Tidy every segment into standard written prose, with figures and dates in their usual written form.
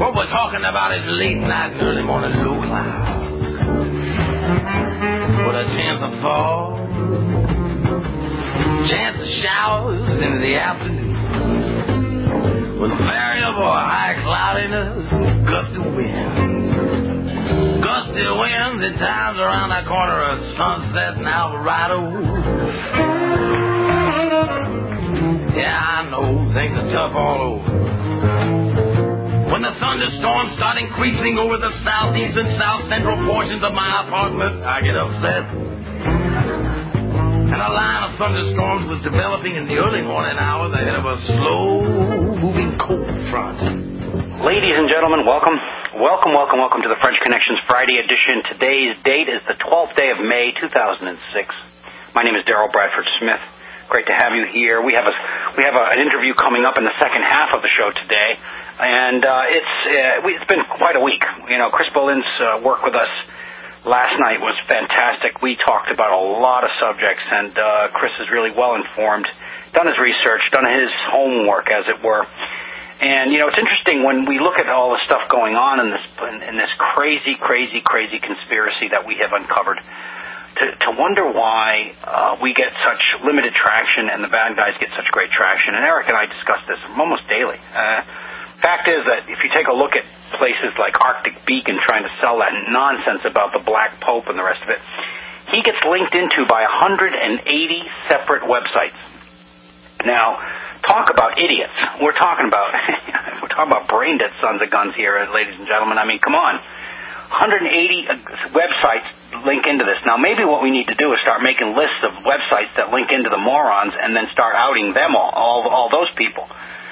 What we're talking about is late night and early morning low clouds with a chance of fall, chance of showers in the afternoon, with variable high cloudiness, gusty winds. Gusty winds at times around that corner of Sunset and Alvarado. Yeah, I know, things are tough all over. When the thunderstorms start increasing over the southeast and south central portions of my apartment, I get upset. And a line of thunderstorms was developing in the early morning hours ahead of a slow-moving cold front. Ladies and gentlemen, welcome to the French Connections Friday edition. Today's date is the 12th day of May, 2006. My name is Daryl Bradford Smith. Great to have you here. We have an interview coming up in the second half of the show today, and it's been quite a week. You know, Chris Bolin's work with us last night was fantastic. We talked about a lot of subjects, and Chris is really well informed, done his research, done his homework, as it were. And you know, it's interesting when we look at all the stuff going on in this crazy conspiracy that we have uncovered. To wonder why we get such limited traction and the bad guys get such great traction. And Eric and I discuss this almost daily. Fact is that if you take a look at places like Arctic Beacon trying to sell that nonsense about the Black Pope and the rest of it, he gets linked into by 180 separate websites. Now, talk about idiots. We're talking about brain dead sons of guns here, ladies and gentlemen. I mean, come on. 180 websites link into this. Now, maybe what we need to do is start making lists of websites that link into the morons and then start outing them all those people.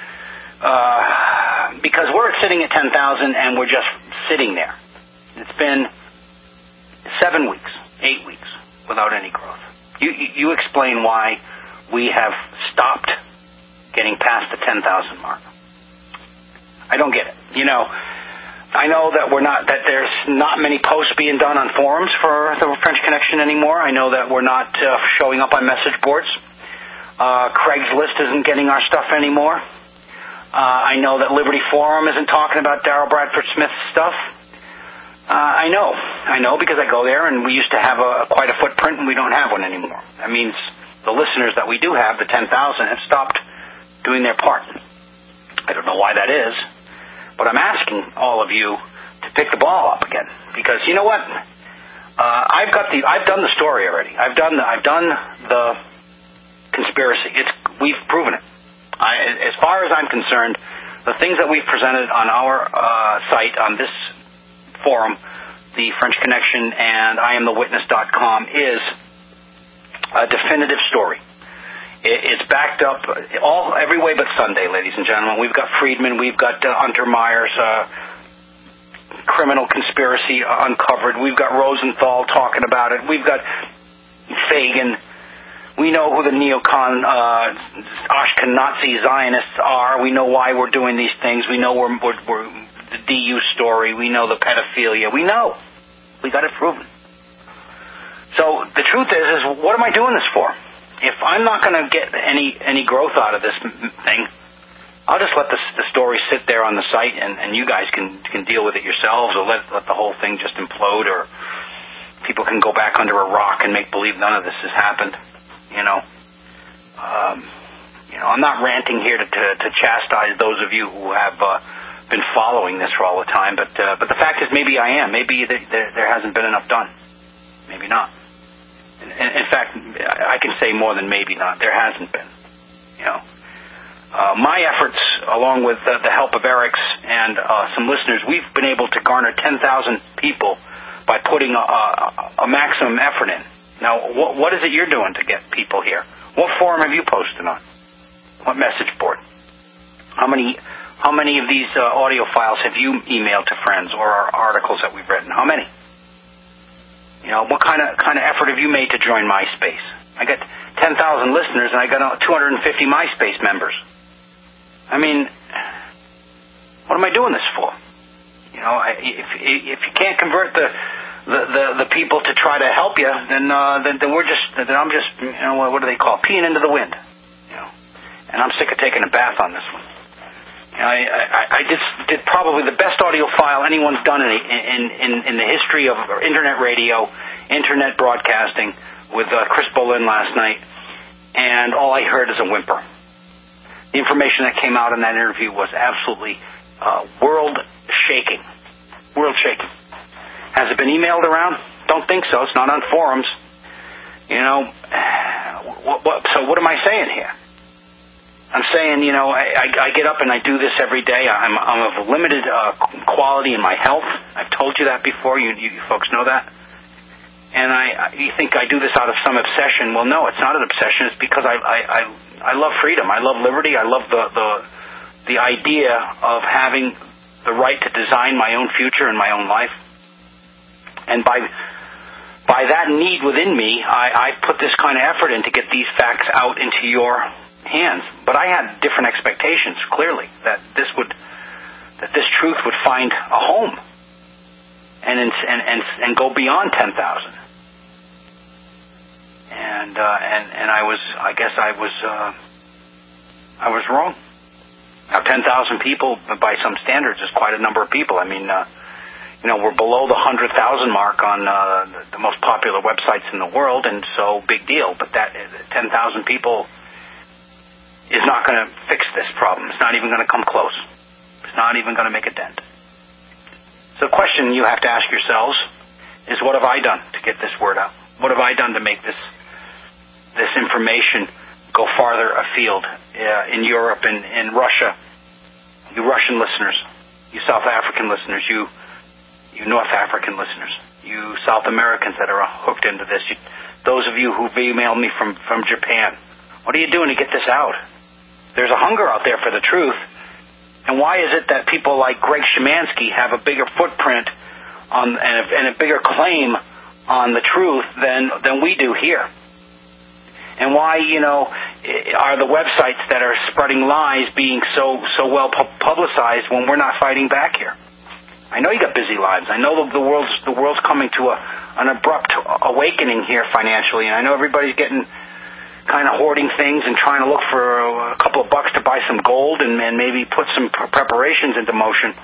Because we're sitting at 10,000 and we're just sitting there. It's been 7 weeks, 8 weeks without any growth. You explain why we have stopped getting past the 10,000 mark. I don't get it. You know, I know that there's not many posts being done on forums for the French Connection anymore. I know that we're not showing up on message boards. Craigslist isn't getting our stuff anymore. I know that Liberty Forum isn't talking about Daryl Bradford Smith's stuff. I know because I go there and we used to have quite a footprint and we don't have one anymore. That means the listeners that we do have, the 10,000, have stopped doing their part. I don't know why that is. But I'm asking all of you to pick the ball up again, because you know what? I've done the story already. I've done the conspiracy. We've proven it. As far as I'm concerned, the things that we've presented on our site on this forum, the French Connection and IamTheWitness.com, is a definitive story. It's backed up every way but Sunday, ladies and gentlemen. We've got Friedman, we've got Untermeyer's criminal conspiracy uncovered. We've got Rosenthal talking about it. We've got Fagin. We know who the neocon Ashkenazi Zionists are. We know why we're doing these things. We know we're the DU story. We know the pedophilia. We know. We got it proven. So the truth is what am I doing this for? If I'm not going to get any growth out of this thing, I'll just let the story sit there on the site, and you guys can deal with it yourselves, or let the whole thing just implode, or people can go back under a rock and make believe none of this has happened. You know, I'm not ranting here to chastise those of you who have been following this for all the time, but the fact is, maybe I am. Maybe there hasn't been enough done. Maybe not. In fact, I can say more than maybe not. There hasn't been. You know, my efforts, along with the help of Eric's and some listeners, we've been able to garner 10,000 people by putting a maximum effort in. Now, what is it you're doing to get people here? What forum have you posted on? What message board? How many of these audio files have you emailed to friends, or articles that we've written? How many? You know, what kind of effort have you made to join MySpace? I got 10,000 listeners, and I got 250 MySpace members. I mean, what am I doing this for? You know, if you can't convert the people to try to help you, then I'm just, you know, what do they call, peeing into the wind. You know, and I'm sick of taking a bath on this one. I just did probably the best audio file anyone's done in the history of internet radio, internet broadcasting with Chris Boleyn last night, and all I heard is a whimper. The information that came out in that interview was absolutely world-shaking. World-shaking. Has it been emailed around? Don't think so. It's not on forums. You know, so what am I saying here? I'm saying, you know, I get up and I do this every day. I'm of limited quality in my health. I've told you that before. You folks know that. And you think I do this out of some obsession. Well, no, it's not an obsession. It's because I love freedom. I love liberty. I love the idea of having the right to design my own future and my own life. And by that need within me, I put this kind of effort in to get these facts out into your hands. But I had different expectations, clearly, that this truth would find a home and go beyond 10,000. And I guess I was wrong. Now, 10,000 people, by some standards, is quite a number of people. I mean, you know, we're below the 100,000 mark on the most popular websites in the world, and so big deal. But that 10,000 people is not going to fix this problem. It's not even going to come close. It's not even going to make a dent. So the question you have to ask yourselves is, what have I done to get this word out? What have I done to make this information go farther afield in Europe and in Russia? You Russian listeners, you South African listeners, you North African listeners, you South Americans that are hooked into this, those of you who've emailed me from Japan. What are you doing to get this out? There's a hunger out there for the truth. And why is it that people like Greg Szymanski have a bigger footprint and a bigger claim on the truth than we do here? And why, you know, are the websites that are spreading lies being so well publicized when we're not fighting back here? I know you got busy lives. I know the world's coming to an abrupt awakening here financially, and I know everybody's getting kind of hoarding things and trying to look for a couple of bucks to buy some gold and maybe put some preparations into motion.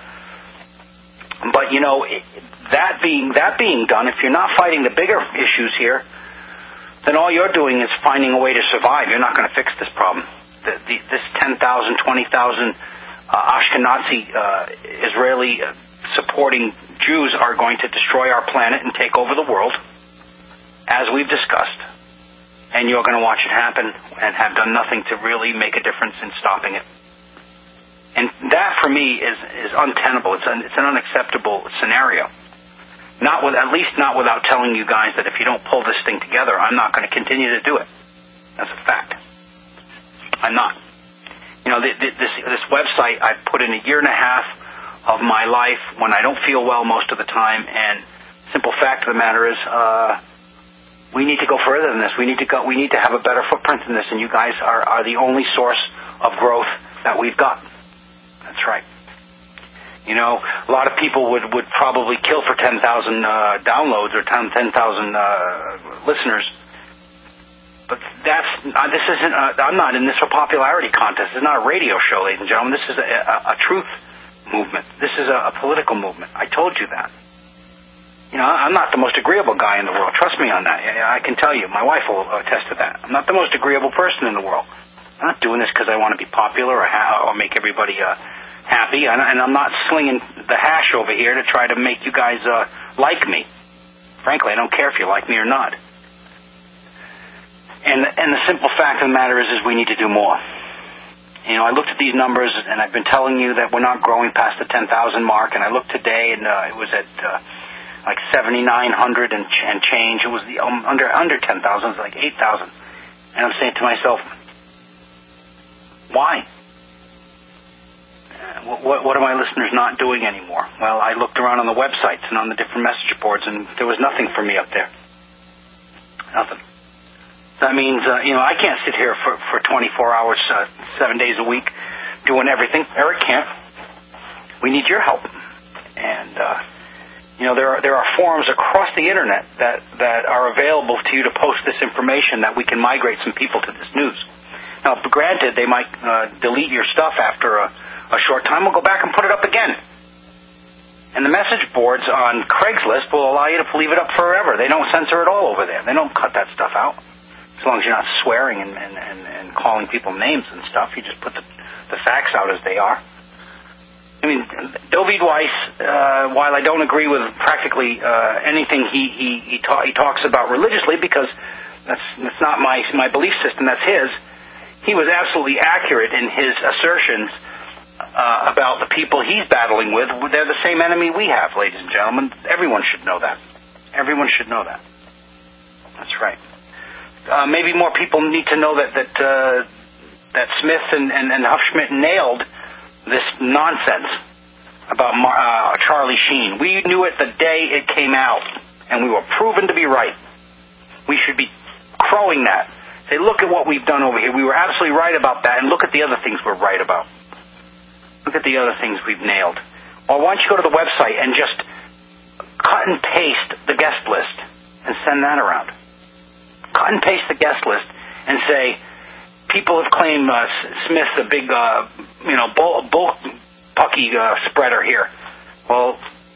But, you know, that being done, if you're not fighting the bigger issues here, then all you're doing is finding a way to survive. You're not going to fix this problem. This 10,000, 20,000 Ashkenazi Israeli supporting Jews are going to destroy our planet and take over the world, as we've discussed. And you're going to watch it happen and have done nothing to really make a difference in stopping it. And that, for me, is untenable. It's an unacceptable scenario. At least not without telling you guys that if you don't pull this thing together, I'm not going to continue to do it. That's a fact. I'm not. You know, this website, I've put in 1.5 years of my life when I don't feel well most of the time, and simple fact of the matter is, we need to go further than this. We need to have a better footprint than this, and you guys are the only source of growth that we've got. That's right. You know, a lot of people would probably kill for 10,000 downloads or 10,000 listeners. But this isn't. I'm not in this for popularity contest. It's not a radio show, ladies and gentlemen. This is a truth movement. This is a political movement. I told you that. You know, I'm not the most agreeable guy in the world. Trust me on that. I can tell you. My wife will attest to that. I'm not the most agreeable person in the world. I'm not doing this because I want to be popular or make everybody happy. And I'm not slinging the hash over here to try to make you guys like me. Frankly, I don't care if you like me or not. And the simple fact of the matter is we need to do more. You know, I looked at these numbers, and I've been telling you that we're not growing past the 10,000 mark. And I looked today, and it was at like 7,900 and change. It was under 10,000. It was like 8,000. And I'm saying to myself, why? What are my listeners not doing anymore? Well, I looked around on the websites and on the different message boards, and there was nothing for me up there. Nothing. That means, you know, I can't sit here for 24 hours, 7 days a week, doing everything. Eric can't. We need your help. And, you know, there are forums across the internet that are available to you to post this information that we can migrate some people to this news. Now, granted, they might delete your stuff after a short time, we'll go back and put it up again. And the message boards on Craigslist will allow you to leave it up forever. They don't censor it all over there. They don't cut that stuff out. As long as you're not swearing and calling people names and stuff, you just put the facts out as they are. I mean, David Weiss, while I don't agree with practically anything he talks about religiously, because that's not my belief system, that's his, he was absolutely accurate in his assertions about the people he's battling with. They're the same enemy we have, ladies and gentlemen. Everyone should know that. Everyone should know that. That's right. Maybe more people need to know that Smith and Huffschmidt nailed this nonsense about Charlie Sheen. We knew it the day it came out, and we were proven to be right. We should be crowing that. Say, look at what we've done over here. We were absolutely right about that, and look at the other things we're right about. Look at the other things we've nailed. Or why don't you go to the website and just cut and paste the guest list and send that around. Cut and paste the guest list and say, people have claimed Smith's a big, bullpucky spreader here. Well,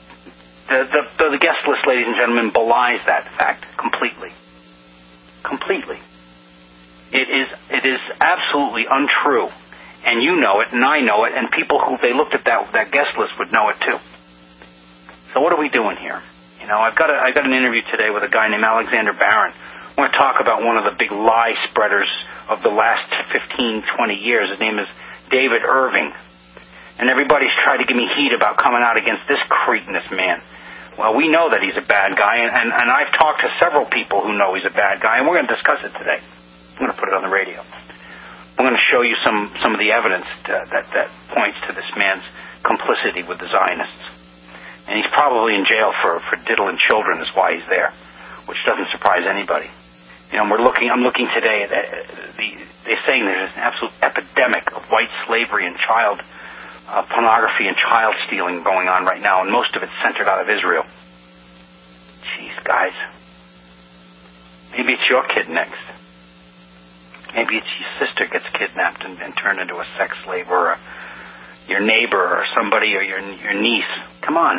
the guest list, ladies and gentlemen, belies that fact completely. Completely. It is absolutely untrue. And you know it, and I know it, and people who they looked at that guest list would know it too. So what are we doing here? You know, I got an interview today with a guy named Alexander Barron. I want to talk about one of the big lie spreaders of the last 15, 20 years. His name is David Irving. And everybody's tried to give me heat about coming out against this cretinous man. Well, we know that he's a bad guy, and I've talked to several people who know he's a bad guy, and we're going to discuss it today. I'm going to put it on the radio. I'm going to show you some of the evidence that points to this man's complicity with the Zionists. And he's probably in jail for diddling children is why he's there, which doesn't surprise anybody. You know, I'm looking today at they're saying there's an absolute epidemic of white slavery and child pornography and child stealing going on right now, and most of it's centered out of Israel. Jeez, guys. Maybe it's your kid next. Maybe it's your sister gets kidnapped and turned into a sex slave, or your neighbor, or somebody, or your niece. Come on.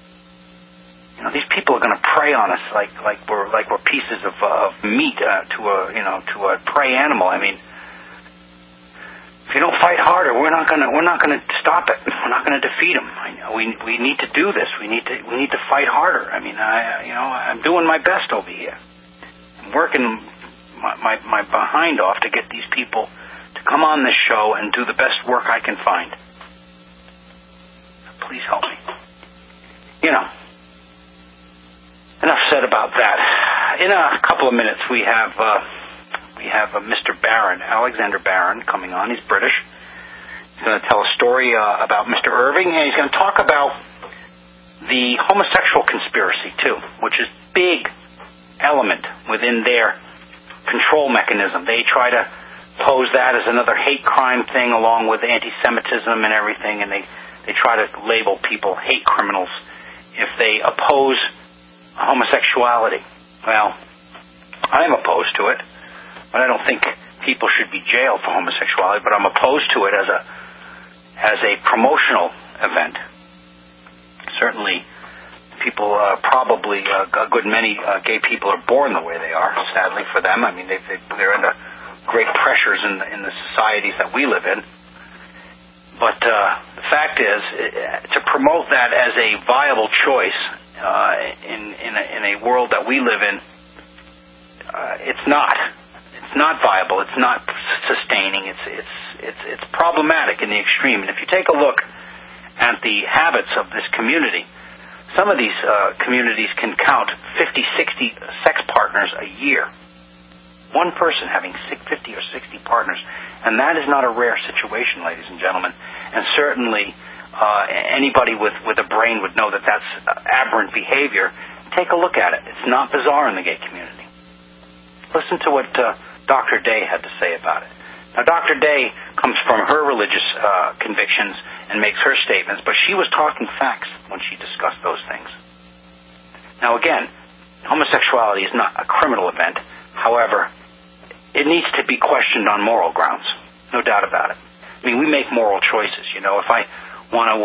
You know, these people are going to prey on us like we're pieces of meat to a prey animal. I mean, if you don't fight harder, we're not going to stop it. We're not going to defeat them. We need to do this. We need to fight harder. I mean, I'm doing my best over here. I'm working my behind off to get these people to come on this show and do the best work I can find. Please help me. You know, enough said about that. In a couple of minutes, we have Mr. Barron, Alexander Barron, coming on. He's British. He's going to tell a story about Mr. Irving, and he's going to talk about the homosexual conspiracy too, which is a big element within their control mechanism. They try to pose that as another hate crime thing along with anti-Semitism and everything, and they try to label people hate criminals if they oppose homosexuality. Well, I'm opposed to it, but I don't think people should be jailed for homosexuality, but I'm opposed to it as a promotional event. Certainly people probably a good many gay people are born the way they are, sadly for them. I mean, they're under great pressures in the societies that we live in. But the fact is, to promote that as a viable choice in a world that we live in, it's not viable. It's not sustaining. It's problematic in the extreme. And if you take a look at the habits of this community, some of these communities can count 50, 60 sex partners a year. One person having 50 or 60 partners. And that is not a rare situation, ladies and gentlemen. And certainly anybody with a brain would know that that's aberrant behavior. Take a look at it. It's not bizarre in the gay community. Listen to what Dr. Day had to say about it. Now, Dr. Day comes from her religious convictions and makes her statements, but she was talking facts when she discussed those things. Now, again, homosexuality is not a criminal event. However, it needs to be questioned on moral grounds, no doubt about it. I mean, we make moral choices. You know, if I want to,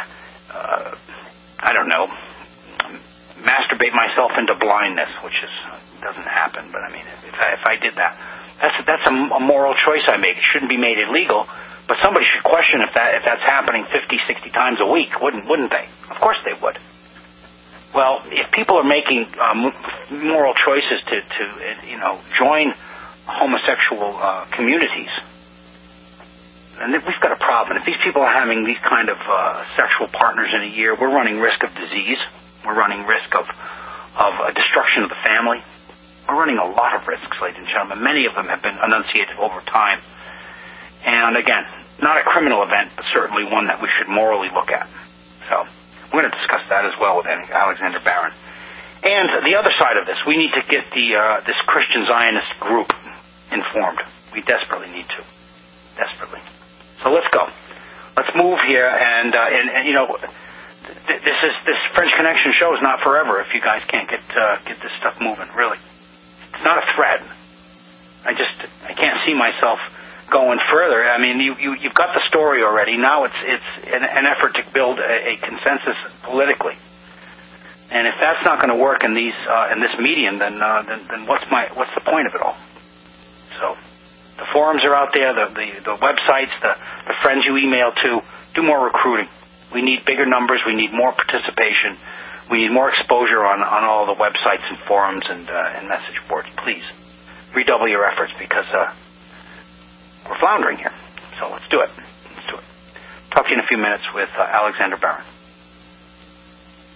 I don't know, masturbate myself into blindness, which doesn't happen, but I mean, if I did that, that's a moral choice I make. It shouldn't be made illegal, but somebody should question if that's happening 50, 60 times a week, wouldn't they? Of course they would. Well, if people are making moral choices to join homosexual communities, and we've got a problem. If these people are having these kind of sexual partners in a year, we're running risk of disease. We're running risk of a destruction of the family. We're running a lot of risks, ladies and gentlemen. Many of them have been enunciated over time. And again, not a criminal event, but certainly one that we should morally look at. So we're going to discuss that as well with Alexander Barron. And the other side of this, we need to get this Christian Zionist group informed. We desperately need to. Desperately. So let's go. Let's move here, and you know, this French Connection show is not forever if you guys can't get this stuff moving. Really, it's not a threat. I can't see myself going further. I mean, you've got the story already. Now it's an effort to build a consensus politically. And if that's not going to work in this medium, then what's the point of it all? So the forums are out there, the websites, the friends you email to. Do more recruiting. We need bigger numbers. We need more participation. We need more exposure on all the websites and forums and message boards. Please redouble your efforts, because we're floundering here. So let's do it. Talk to you in a few minutes with Alexander Barron.